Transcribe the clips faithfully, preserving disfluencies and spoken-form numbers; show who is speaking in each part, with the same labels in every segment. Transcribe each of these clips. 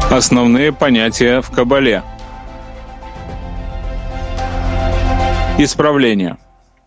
Speaker 1: Основные понятия в Кабале. Исправление.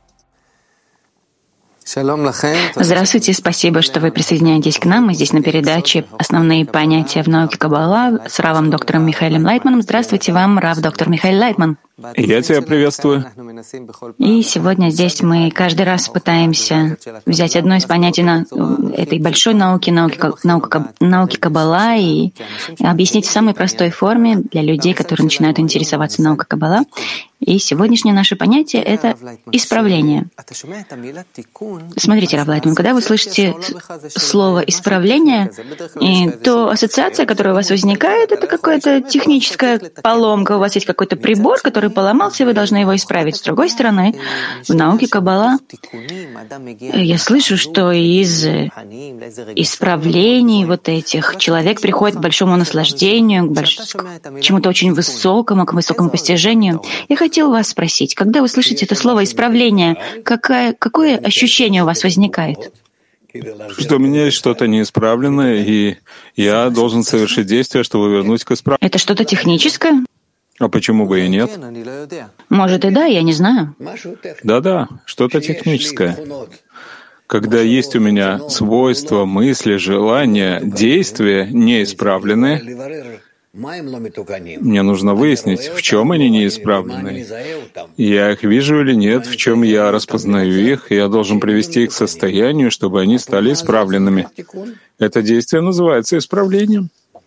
Speaker 2: Здравствуйте, спасибо, что вы присоединяетесь к нам. Мы здесь на передаче «Основные понятия в науке Каббала» с равом доктором Михаилом Лайтманом. Здравствуйте вам, рав доктор Михаил Лайтман.
Speaker 1: Я тебя приветствую.
Speaker 2: И сегодня здесь мы каждый раз пытаемся взять одно из понятий на этой большой науки, науки, науки, науки Каббала, и объяснить в самой простой форме для людей, которые начинают интересоваться наукой Каббала. И сегодняшнее наше понятие — это исправление. Смотрите, рав Лайтман, когда вы слышите слово «исправление», и то ассоциация, которая у вас возникает, это какая-то техническая поломка. У вас есть какой-то прибор, который поломался, и вы должны его исправить. С другой стороны, в науке Каббала я слышу, что из исправлений вот этих человек приходит к большому наслаждению, к, больш... к чему-то очень высокому, к высокому постижению. Я хотел вас спросить, когда вы слышите это слово «исправление», какое, какое ощущение у вас возникает?
Speaker 1: Что у меня есть что-то неисправленное, и я должен совершить действие, чтобы вернуть к исправлению.
Speaker 2: Это что-то техническое?
Speaker 1: А почему бы и нет?
Speaker 2: Может и да, я не знаю.
Speaker 1: Да-да, что-то техническое. Когда есть у меня свойства, мысли, желания, действия неисправленные, мне нужно выяснить, в чем они неисправлены. Я их вижу или нет, в чем я распознаю их, и я должен привести их к состоянию, чтобы они стали исправленными. Это действие называется исправлением.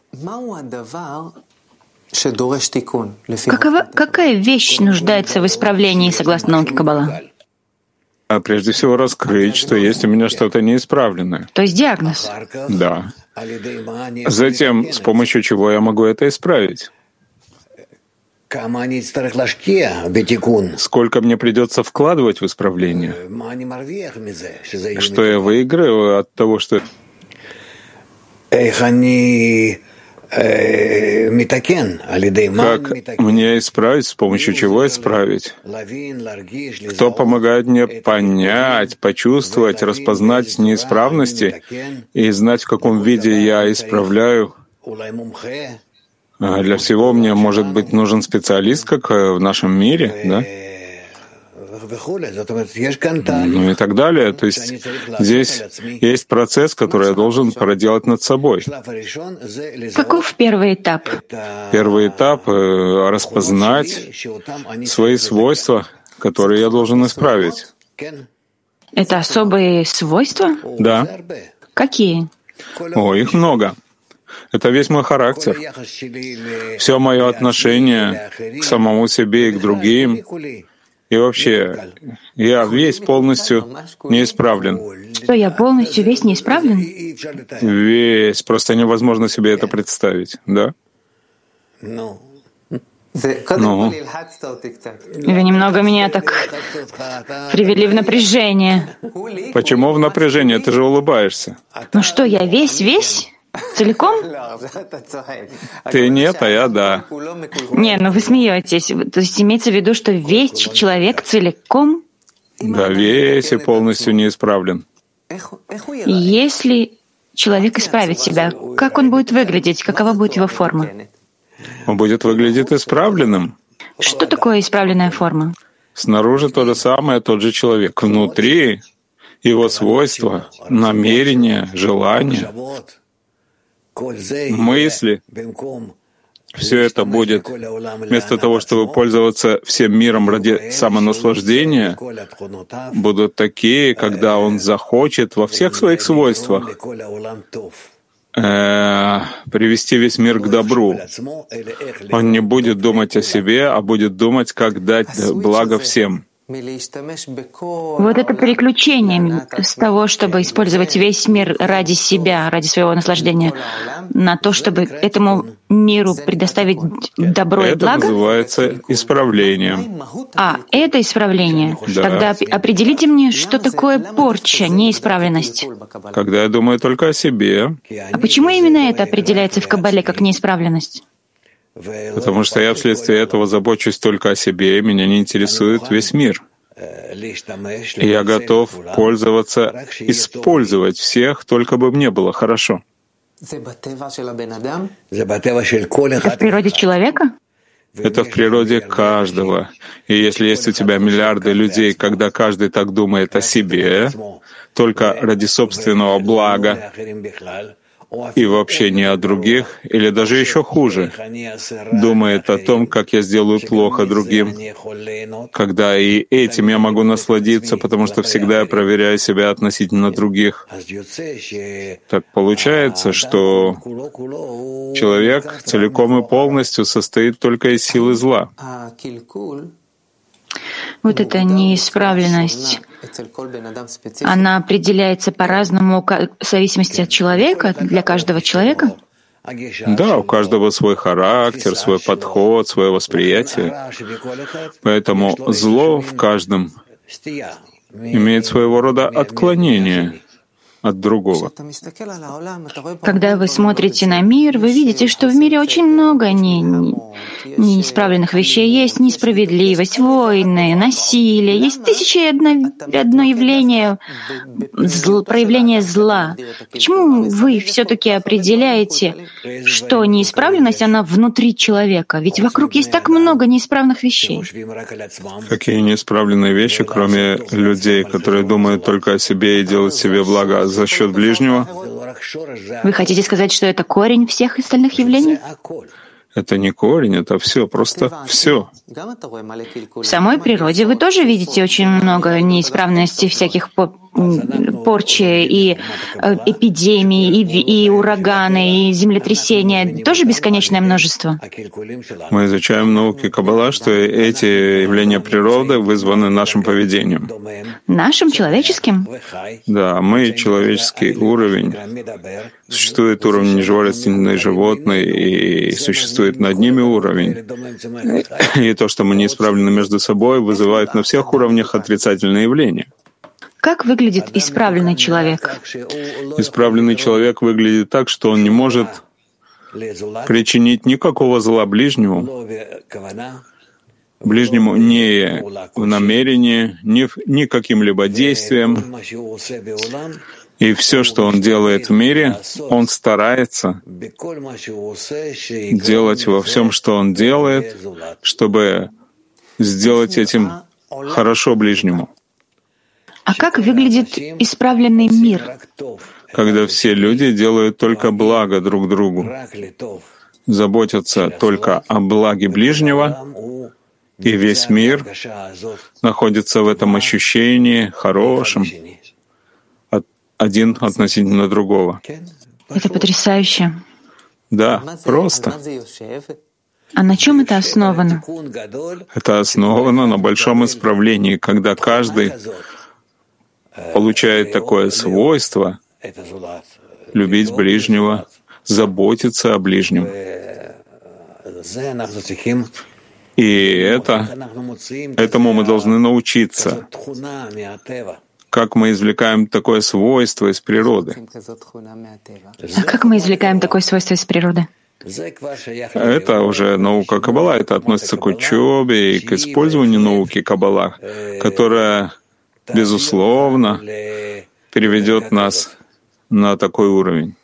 Speaker 2: Какова, какая вещь нуждается в исправлении согласно науке Каббала?
Speaker 1: А прежде всего раскрыть, что есть у меня что-то неисправленное.
Speaker 2: То есть диагноз?
Speaker 1: Да. Затем, с помощью чего я могу это исправить? Сколько мне придется вкладывать в исправление? Что я выиграю от того, что... Как мне исправить, с помощью чего исправить? Кто помогает мне понять, почувствовать, распознать неисправности и знать, в каком виде я исправляю? Для всего мне, может быть, нужен специалист, как в нашем мире, да? Ну и так далее. То есть здесь есть процесс, который я должен проделать над собой.
Speaker 2: Каков первый этап?
Speaker 1: Первый этап — распознать свои свойства, которые я должен исправить.
Speaker 2: Это особые свойства?
Speaker 1: Да.
Speaker 2: Какие?
Speaker 1: О, их много. Это весь мой характер. Все мое отношение к самому себе и к другим. И вообще, я весь полностью неисправлен.
Speaker 2: Что, я полностью весь неисправлен?
Speaker 1: Весь. Просто невозможно себе это представить, да? Ну.
Speaker 2: Вы немного меня так привели в напряжение.
Speaker 1: Почему в напряжение? Ты же улыбаешься.
Speaker 2: Ну что, я весь-весь? Целиком?
Speaker 1: Ты нет, а я да.
Speaker 2: Не, ну вы смеетесь. То есть имеется в виду, что весь человек целиком?
Speaker 1: Да, весь и полностью неисправлен.
Speaker 2: Если человек исправит себя, как он будет выглядеть? Какова будет его форма?
Speaker 1: Он будет выглядеть исправленным.
Speaker 2: Что такое исправленная форма?
Speaker 1: Снаружи то же самое, тот же человек. Внутри его свойства, намерения, желания, мысли, все это будет, вместо того, чтобы пользоваться всем миром ради самонаслаждения, будут такие, когда он захочет во всех своих свойствах э, привести весь мир к добру. Он не будет думать о себе, а будет думать, как дать благо всем.
Speaker 2: Вот это переключение с того, чтобы использовать весь мир ради себя, ради своего наслаждения, на то, чтобы этому миру предоставить добро
Speaker 1: это
Speaker 2: и благо.
Speaker 1: Это называется исправлением.
Speaker 2: А, это исправление.
Speaker 1: Да.
Speaker 2: Тогда определите мне, что такое порча, неисправленность.
Speaker 1: Когда я думаю только о себе.
Speaker 2: А почему именно это определяется в Каббале как неисправленность?
Speaker 1: Потому что я вследствие этого забочусь только о себе, и меня не интересует весь мир. И я готов пользоваться, использовать всех, только бы мне было хорошо.
Speaker 2: Это в природе человека?
Speaker 1: Это в природе каждого. И если есть у тебя миллиарды людей, когда каждый так думает о себе, только ради собственного блага, и вообще не о других, или даже еще хуже, думает о том, как я сделаю плохо другим, когда и этим я могу насладиться, потому что всегда я проверяю себя относительно других. Так получается, что человек целиком и полностью состоит только из силы зла.
Speaker 2: Вот эта неисправленность, она определяется по-разному в зависимости от человека, для каждого человека?
Speaker 1: Да, у каждого свой характер, свой подход, свое восприятие. Поэтому зло в каждом имеет своего рода отклонение от другого.
Speaker 2: Когда вы смотрите на мир, вы видите, что в мире очень много не, не, неисправленных вещей. Есть несправедливость, войны, насилие, есть тысячи и одно, одно явление, зл, проявление зла. Почему вы все-таки определяете, что неисправленность, она внутри человека? Ведь вокруг есть так много неисправных вещей.
Speaker 1: Какие неисправленные вещи, кроме людей, которые думают только о себе и делают себе благо за счет ближнего?
Speaker 2: Вы хотите сказать, что это корень всех остальных явлений?
Speaker 1: Это не корень, это все, просто все.
Speaker 2: В самой природе вы тоже видите очень много неисправностей, всяких порчи и эпидемии, и, и ураганы, и землетрясения, тоже бесконечное множество.
Speaker 1: Мы изучаем науки Каббала, что эти явления природы вызваны нашим поведением.
Speaker 2: Нашим человеческим?
Speaker 1: Да, мы человеческий уровень. Существует уровень неживой растительной животной, и существует над ними уровень. И то, что мы неисправлены между собой, вызывает на всех уровнях отрицательные явления.
Speaker 2: Как выглядит исправленный человек?
Speaker 1: Исправленный человек выглядит так, что он не может причинить никакого зла ближнему, ближнему не в намерении, ни, ни каким-либо действием. И все, что он делает в мире, он старается делать во всем, что он делает, чтобы сделать этим хорошо ближнему.
Speaker 2: А как выглядит исправленный мир?
Speaker 1: Когда все люди делают только благо друг другу, заботятся только о благе ближнего, и весь мир находится в этом ощущении хорошем, один относительно другого.
Speaker 2: Это потрясающе.
Speaker 1: Да, просто.
Speaker 2: А на чем это основано?
Speaker 1: Это основано на большом исправлении, когда каждый получает такое свойство любить ближнего, заботиться о ближнем. И это, этому мы должны научиться. Как мы извлекаем такое свойство из природы?
Speaker 2: А как мы извлекаем такое свойство из природы?
Speaker 1: Это уже наука Каббала, это относится к учебе и к использованию науки Каббала, которая, безусловно, переведет нас на такой уровень.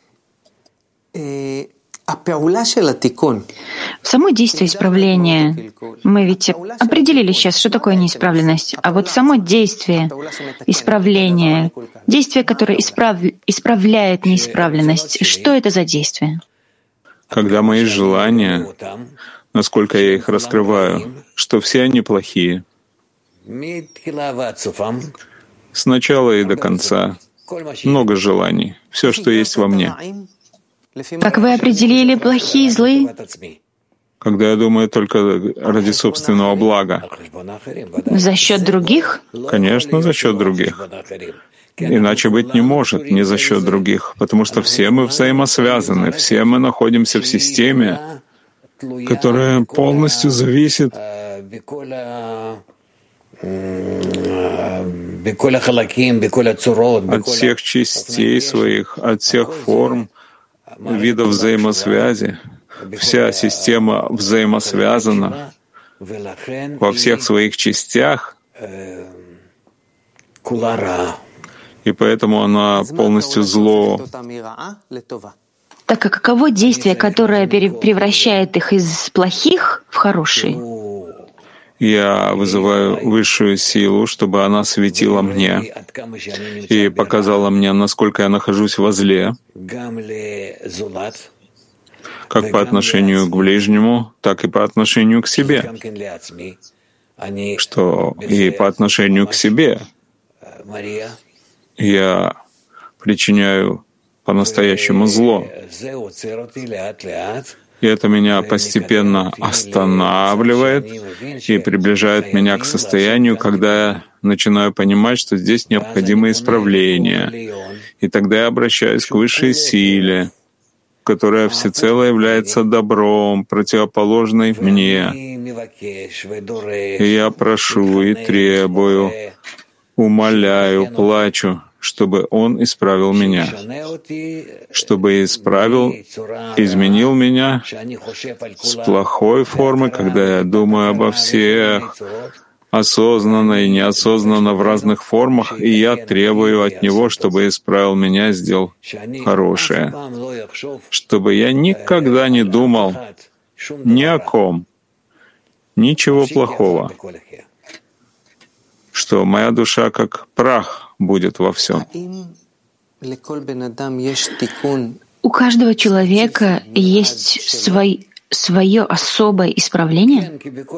Speaker 2: В само действие исправления, мы ведь определили сейчас, что такое неисправленность, а вот само действие исправления, действие, которое исправ... исправляет неисправленность, что это за действие?
Speaker 1: Когда мои желания, насколько я их раскрываю, что все они плохие, с начала и до конца, много желаний, все, что есть во мне.
Speaker 2: Как вы определили плохие и злые?
Speaker 1: Когда я думаю только ради собственного блага.
Speaker 2: За счет других?
Speaker 1: Конечно, за счет других. Иначе быть не может, не за счет других, потому что все мы взаимосвязаны, все мы находимся в системе, которая полностью зависит от всех частей своих, от всех форм, видов взаимосвязи. Вся система взаимосвязана во всех своих частях, и поэтому она полностью зло.
Speaker 2: Так а каково действие, которое превращает их из плохих в хорошие?
Speaker 1: Я вызываю высшую силу, чтобы она светила мне и показала мне, насколько я нахожусь во зле, как по отношению к ближнему, так и по отношению к себе, что и по отношению к себе я причиняю по-настоящему зло. И это меня постепенно останавливает и приближает меня к состоянию, когда я начинаю понимать, что здесь необходимо исправление. И тогда я обращаюсь к высшей силе, которая всецело является добром, противоположной мне. И я прошу и требую, умоляю, плачу, чтобы Он исправил меня, чтобы исправил, изменил меня с плохой формы, когда я думаю обо всех, осознанно и неосознанно в разных формах, и я требую от Него, чтобы исправил меня и сделал хорошее, чтобы я никогда не думал ни о ком, ничего плохого, что моя душа как прах будет во всем.
Speaker 2: У каждого человека есть свой, свое особое исправление?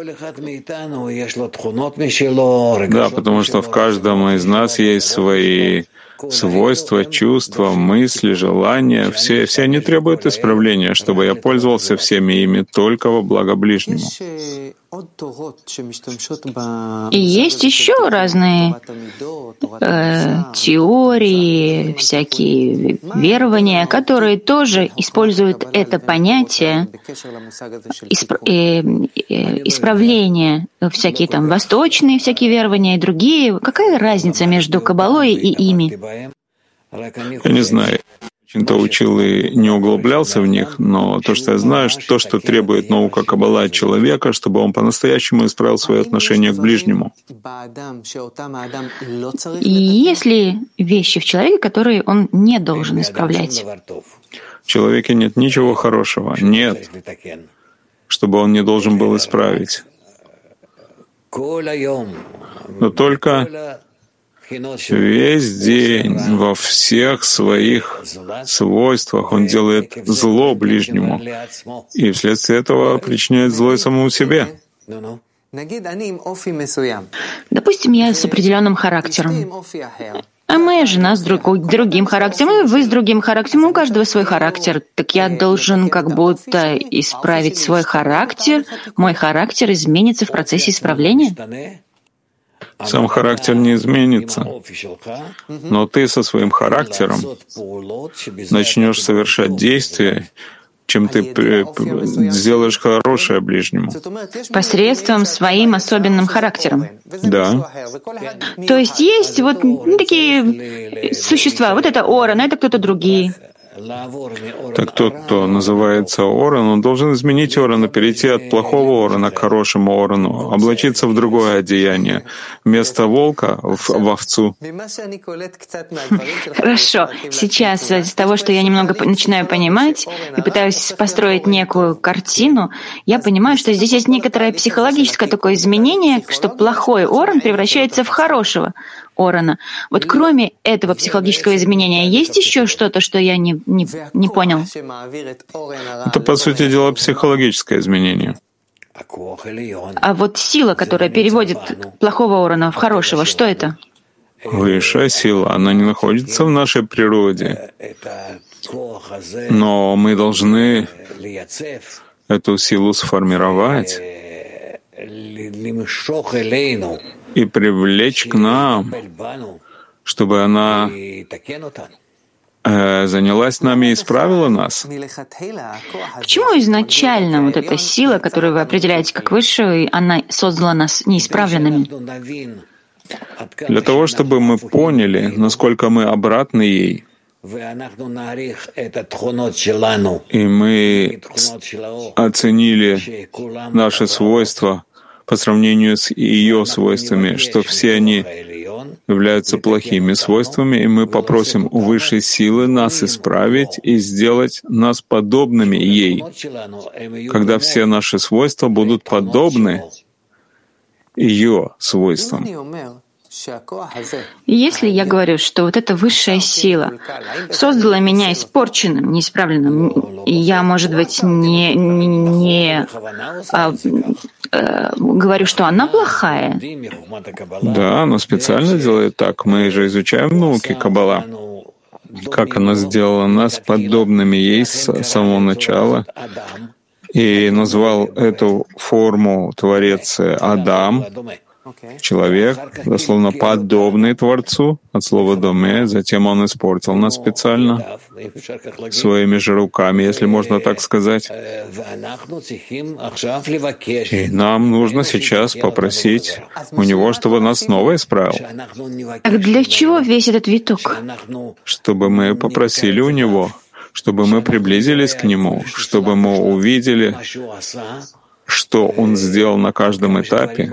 Speaker 1: Да, потому что в каждом из нас есть свои свойства, чувства, мысли, желания. Все, все они требуют исправления, чтобы я пользовался всеми ими только во благо ближнему.
Speaker 2: И есть еще разные э, теории, всякие верования, которые тоже используют это понятие исп, э, э, исправления, всякие там восточные всякие верования и другие. Какая разница между Каббалой и ими?
Speaker 1: Я не знаю. То учил и не углублялся в них, но то, что я знаю, то, что требует наука Каббала от человека, чтобы он по-настоящему исправил свое отношение к ближнему.
Speaker 2: И есть ли вещи в человеке, которые он не должен исправлять?
Speaker 1: В человеке нет ничего хорошего, нет, чтобы он не должен был исправить. Но только весь день во всех своих свойствах он делает зло ближнему, и вследствие этого причиняет зло и самому себе.
Speaker 2: Допустим, я с определенным характером, а моя жена с друг, другим характером, и вы с другим характером, у каждого свой характер. Так я должен как будто исправить свой характер, мой характер изменится в процессе исправления?
Speaker 1: Сам характер не изменится, но ты со своим характером начнешь совершать действия, чем ты сделаешь хорошее ближнему.
Speaker 2: Посредством своим особенным характером.
Speaker 1: Да.
Speaker 2: То есть есть вот такие существа, вот это Оран, это кто-то другие.
Speaker 1: Так тот, кто называется Оран, он должен изменить Орана, перейти от плохого Орана к хорошему Орану, облачиться в другое одеяние, вместо волка в, в овцу.
Speaker 2: Хорошо. Сейчас из того, что я немного начинаю понимать и пытаюсь построить некую картину, я понимаю, что здесь есть некоторое психологическое такое изменение, что плохой Оран превращается в хорошего Орана. Вот кроме этого психологического изменения, есть еще что-то, что я не, не, не понял?
Speaker 1: Это, по сути дела, психологическое изменение.
Speaker 2: А вот сила, которая переводит плохого Орана в хорошего, что это?
Speaker 1: Высшая сила, она не находится в нашей природе. Но мы должны эту силу сформировать и привлечь к нам, чтобы она э, занялась нами и исправила нас.
Speaker 2: Почему изначально вот эта сила, которую вы определяете как высшую, она создала нас неисправленными?
Speaker 1: Для того, чтобы мы поняли, насколько мы обратны ей, и мы оценили наши свойства по сравнению с ее свойствами, что все они являются плохими свойствами, и мы попросим у высшей силы нас исправить и сделать нас подобными ей, когда все наши свойства будут подобны ее свойствам.
Speaker 2: Если я говорю, что вот эта высшая сила создала меня испорченным, неисправленным, и я, может быть, не, не, не а, а, говорю, что она плохая.
Speaker 1: Да, она специально делает так. Мы же изучаем науки Каббала, как она сделала нас подобными ей с самого начала, и назвал эту форму Творец Адам, человек, дословно подобный Творцу, от слова «доме», затем он испортил нас специально своими же руками, если можно так сказать. И нам нужно сейчас попросить у него, чтобы нас снова исправил.
Speaker 2: Так для чего весь этот виток?
Speaker 1: Чтобы мы попросили у него, чтобы мы приблизились к нему, чтобы мы увидели, что он сделал на каждом этапе,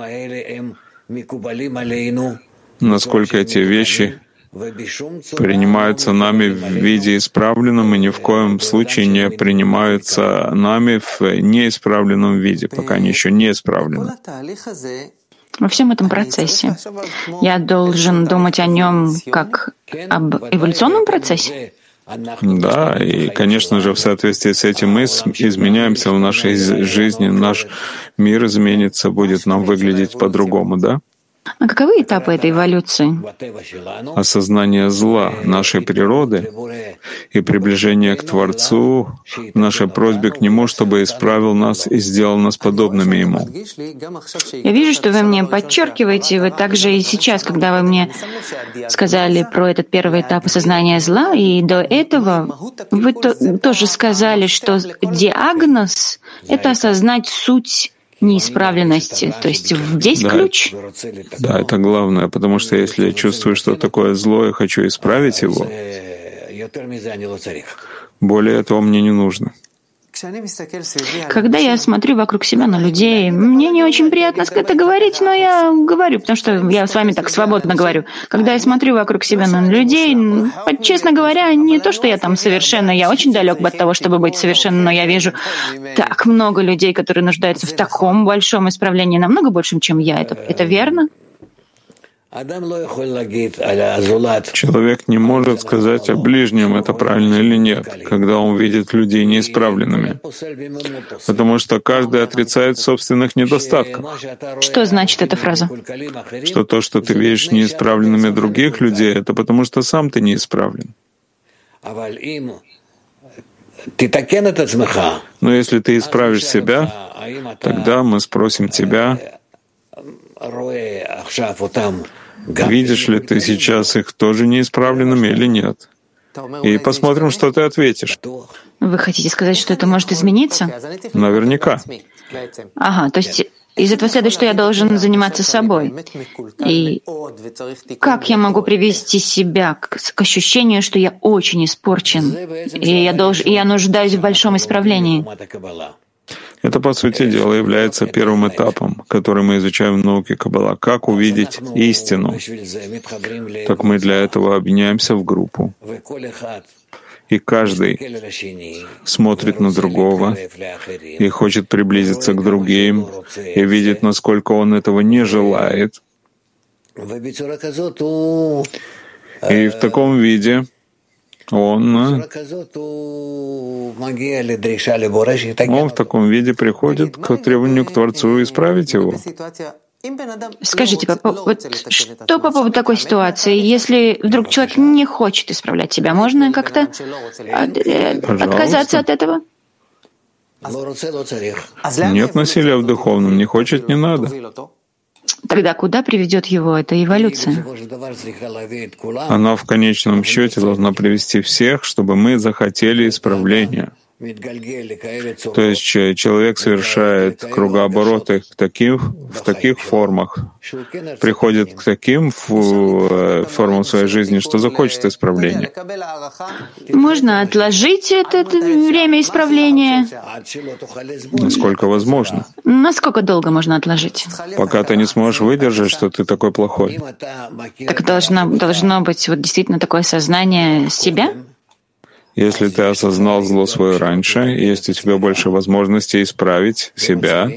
Speaker 1: насколько эти вещи принимаются нами в виде исправленном и ни в коем случае не принимаются нами в неисправленном виде, пока они еще не исправлены.
Speaker 2: Во всем этом процессе я должен думать о нем как об эволюционном процессе?
Speaker 1: Да, и, конечно же, в соответствии с этим мы изменяемся в нашей жизни, наш мир изменится, будет нам выглядеть по-другому, да?
Speaker 2: А каковы этапы этой эволюции?
Speaker 1: Осознание зла нашей природы и приближение к Творцу в нашей просьбе к Нему, чтобы исправил нас и сделал нас подобными Ему.
Speaker 2: Я вижу, что вы мне подчеркиваете, вы также и сейчас, когда вы мне сказали про этот первый этап осознания зла, и до этого вы то, тоже сказали, что диагноз — это осознать суть неисправленности. То есть здесь
Speaker 1: да,
Speaker 2: ключ?
Speaker 1: Да, это главное, потому что если я чувствую, что такое зло, и хочу исправить его, более этого мне не нужно.
Speaker 2: Когда я смотрю вокруг себя на людей, мне не очень приятно это говорить, но я говорю, потому что я с вами так свободно говорю. Когда я смотрю вокруг себя на людей, честно говоря, не то, что я там совершенно, я очень далек от того, чтобы быть совершенным, но я вижу так много людей, которые нуждаются в таком большом исправлении, намного большем, чем я. Это, это верно?
Speaker 1: Человек не может сказать о ближнем, это правильно или нет, когда он видит людей неисправленными, потому что каждый отрицает собственных недостатков.
Speaker 2: Что значит эта фраза?
Speaker 1: Что то, что ты видишь неисправленными других людей, это потому что сам ты неисправлен. Но если ты исправишь себя, тогда мы спросим тебя, видишь ли ты сейчас их тоже неисправленными или нет? И посмотрим, что ты ответишь.
Speaker 2: Вы хотите сказать, что это может измениться?
Speaker 1: Наверняка.
Speaker 2: Ага, то есть из этого следует, что я должен заниматься собой. И как я могу привести себя к, к ощущению, что я очень испорчен, и я, должен, и я нуждаюсь в большом исправлении?
Speaker 1: Это, по сути дела, является первым этапом, который мы изучаем в науке Каббала. Как увидеть истину? Так мы для этого объединяемся в группу. И каждый смотрит на другого и хочет приблизиться к другим, и видит, насколько он этого не желает. И в таком виде Он, он в таком виде приходит к требованию к Творцу исправить его.
Speaker 2: Скажите, по, вот что по поводу такой ситуации? Если вдруг человек не хочет исправлять себя, можно как-то от, отказаться от этого?
Speaker 1: Нет насилия в духовном, не хочет, не надо.
Speaker 2: Тогда куда приведет его эта эволюция?
Speaker 1: Она в конечном счете должна привести всех, чтобы мы захотели исправления. То есть человек совершает кругообороты в таких, в таких формах, приходит к таким формам своей жизни, что захочет исправления.
Speaker 2: Можно отложить это время исправления?
Speaker 1: Насколько возможно.
Speaker 2: Насколько долго можно отложить?
Speaker 1: Пока ты не сможешь выдержать, что ты такой плохой.
Speaker 2: Так должно, должно быть вот действительно такое сознание себя?
Speaker 1: Если ты осознал зло свое раньше, есть у тебя больше возможностей исправить себя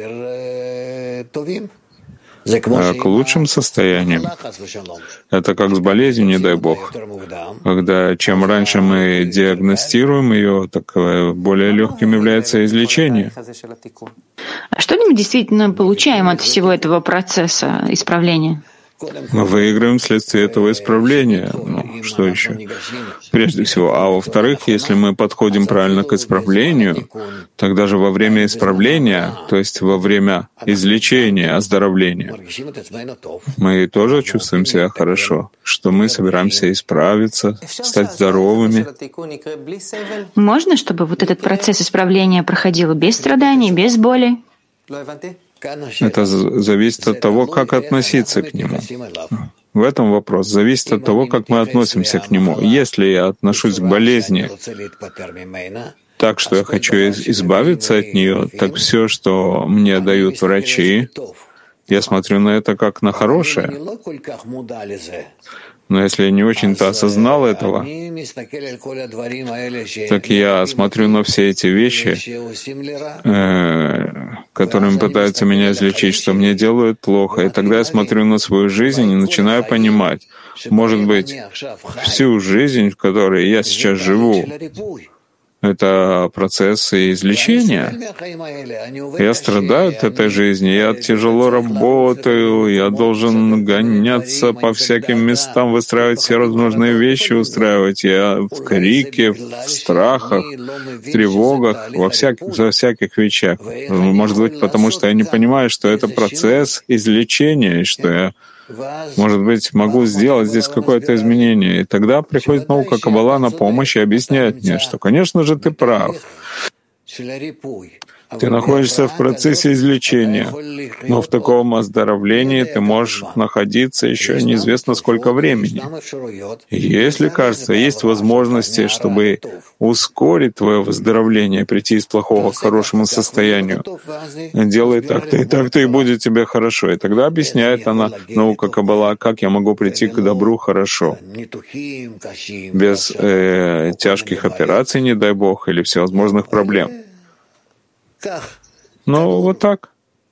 Speaker 1: к лучшим состояниям. Это как с болезнью, не дай Бог. Когда чем раньше мы диагностируем ее, так более легким является излечение.
Speaker 2: А что мы действительно получаем от всего этого процесса исправления?
Speaker 1: Мы выиграем вследствие этого исправления. Ну, что еще? Прежде всего. А во-вторых, если мы подходим правильно к исправлению, тогда же во время исправления, то есть во время излечения, оздоровления, мы тоже чувствуем себя хорошо, что мы собираемся исправиться, стать здоровыми.
Speaker 2: Можно, чтобы вот этот процесс исправления проходил без страданий, без боли?
Speaker 1: Это зависит от того, как относиться к нему. В этом вопрос. Зависит от того, как мы относимся к нему. Если я отношусь к болезни так, что я хочу избавиться от нее, так все, что мне дают врачи, я смотрю на это как на хорошее. Но если я не очень-то осознал этого, так я смотрю на все эти вещи, э, которыми пытаются меня излечить, что мне делают плохо. И тогда я смотрю на свою жизнь и начинаю понимать, может быть, всю жизнь, в которой я сейчас живу, это процесс излечения. Я страдаю от этой жизни, я тяжело работаю, я должен гоняться по всяким местам, выстраивать все возможные вещи, устраивать. Я в крике, в страхах, в тревогах, во всяких, во всяких вещах. Может быть, потому что я не понимаю, что это процесс излечения, и что я, может быть, могу сделать здесь какое-то изменение. И тогда приходит наука Каббала на помощь и объясняет мне, что, конечно же, ты прав. Ты находишься в процессе излечения, но в таком оздоровлении ты можешь находиться еще неизвестно сколько времени. И если, кажется, есть возможности, чтобы ускорить твое выздоровление, прийти из плохого к хорошему состоянию, делай так-то и так-то, и будет тебе хорошо. И тогда объясняет она, наука Каббала, как я могу прийти к добру хорошо, без э, тяжких операций, не дай Бог, или всевозможных проблем. Ну, вот так.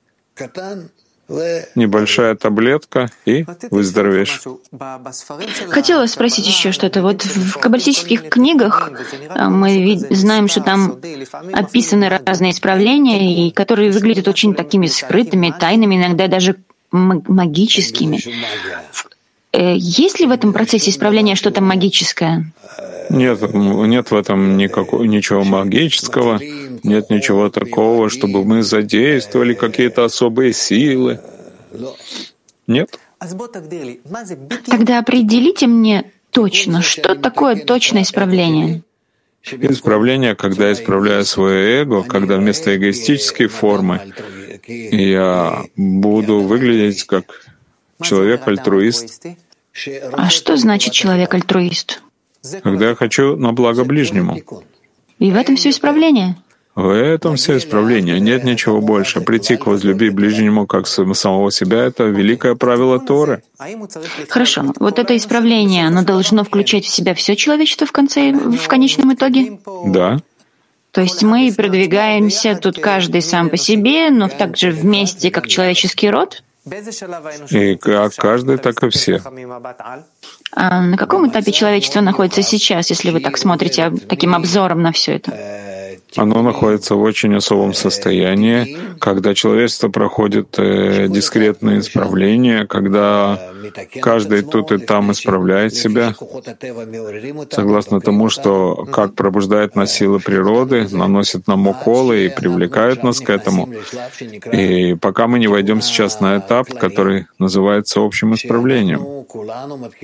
Speaker 1: Небольшая таблетка, и выздоровеешь.
Speaker 2: Хотела спросить еще что-то. Вот в каббалистических книгах мы знаем, что там описаны разные исправления, и которые выглядят очень такими скрытыми, тайными, иногда даже магическими. Есть ли в этом процессе исправления что-то магическое?
Speaker 1: Нет, нет в этом никакого, ничего магического, нет ничего такого, чтобы мы задействовали какие-то особые силы. Нет.
Speaker 2: Тогда определите мне точно, что такое точное исправление.
Speaker 1: Исправление, когда я исправляю свое эго, когда вместо эгоистической формы я буду выглядеть как человек-альтруист.
Speaker 2: А что значит человек-альтруист?
Speaker 1: Когда я хочу на благо ближнему.
Speaker 2: И в этом все исправление?
Speaker 1: В этом все исправление. Нет ничего больше. Прийти к возлюби ближнему как самого себя — это великое правило Торы.
Speaker 2: Хорошо. Вот это исправление, оно должно включать в себя все человечество в конце, в конечном итоге?
Speaker 1: Да.
Speaker 2: То есть мы продвигаемся тут каждый сам по себе, но также вместе, как человеческий род?
Speaker 1: И как каждый, так и все.
Speaker 2: А на каком этапе человечество находится сейчас, если вы так смотрите таким обзором на все это?
Speaker 1: Оно находится в очень особом состоянии, когда человечество проходит э, дискретные исправления, когда каждый тут и там исправляет себя, согласно тому, что как пробуждает нас силы природы, наносит нам уколы и привлекают нас к этому. И пока мы не войдем сейчас на этап, который называется общим исправлением,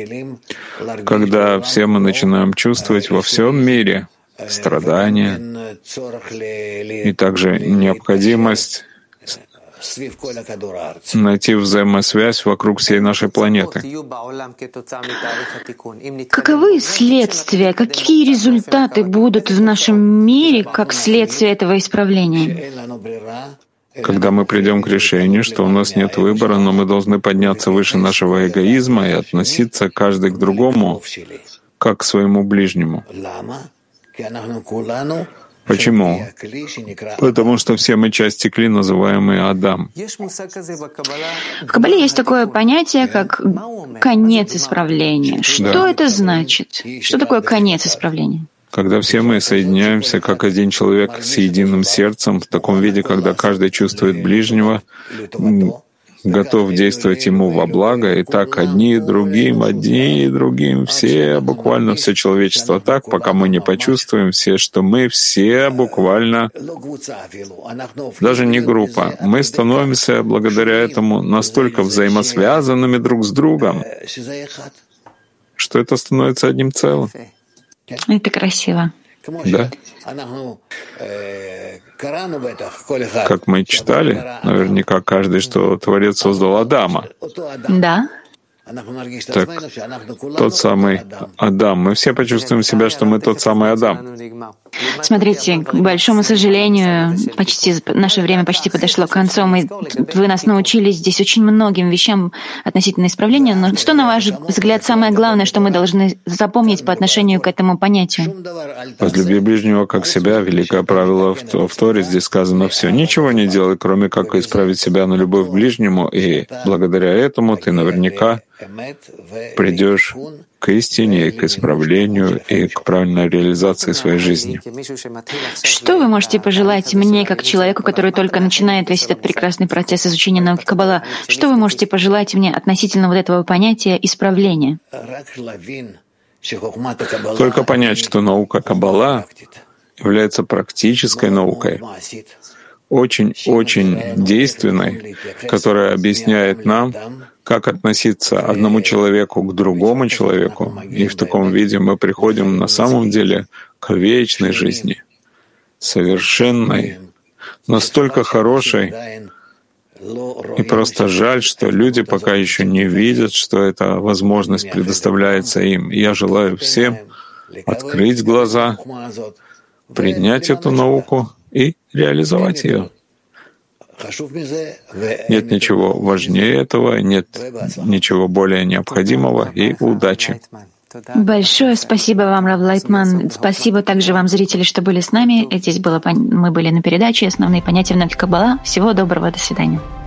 Speaker 1: когда все мы начинаем чувствовать во всем мире страдания, и также необходимость найти взаимосвязь вокруг всей нашей планеты.
Speaker 2: Каковы следствия, какие результаты будут в нашем мире как следствие этого исправления?
Speaker 1: Когда мы придем к решению, что у нас нет выбора, но мы должны подняться выше нашего эгоизма и относиться каждый к другому, как к своему ближнему. Почему? Потому что все мы части кли, называемые Адам.
Speaker 2: В Кабале есть такое понятие, как конец исправления. Что да. это значит? Что такое конец исправления?
Speaker 1: Когда все мы соединяемся как один человек с единым сердцем, в таком виде, когда каждый чувствует ближнего, готов действовать ему во благо, и так одни другим, одни другим, все, буквально все человечество так, пока мы не почувствуем все, что мы все буквально, даже не группа, мы становимся благодаря этому настолько взаимосвязанными друг с другом, что это становится одним целым.
Speaker 2: Это красиво.
Speaker 1: Да. Как мы читали, наверняка каждый, что Творец создал Адама.
Speaker 2: Да.
Speaker 1: Так, тот самый Адам. Мы все почувствуем себя, что мы тот самый Адам.
Speaker 2: Смотрите, к большому сожалению, почти наше время почти подошло к концу. Мы, вы нас научили здесь очень многим вещам относительно исправления. Но что, на ваш взгляд, самое главное, что мы должны запомнить по отношению к этому понятию?
Speaker 1: Возлюби ближнего как себя. Великое правило в, в Торе. Здесь сказано все. Ничего не делай, кроме как исправить себя на любовь к ближнему. И благодаря этому ты наверняка придешь к истине, и к исправлению и к правильной реализации своей жизни.
Speaker 2: Что вы можете пожелать мне, как человеку, который только начинает весь этот прекрасный процесс изучения науки Каббала? Что вы можете пожелать мне относительно вот этого понятия исправления?
Speaker 1: Только понять, что наука Каббала является практической наукой, очень-очень действенной, которая объясняет нам, как относиться одному человеку к другому человеку. И в таком виде мы приходим на самом деле к вечной жизни, совершенной, настолько хорошей. И просто жаль, что люди пока еще не видят, что эта возможность предоставляется им. И я желаю всем открыть глаза, принять эту науку и реализовать ее. Нет ничего важнее этого, нет ничего более необходимого, и удачи.
Speaker 2: Большое спасибо вам, Рав Лайтман. Спасибо также вам, зрители, что были с нами. Здесь было, мы были на передаче «Основные понятия в науке Каббала». Всего доброго, до свидания.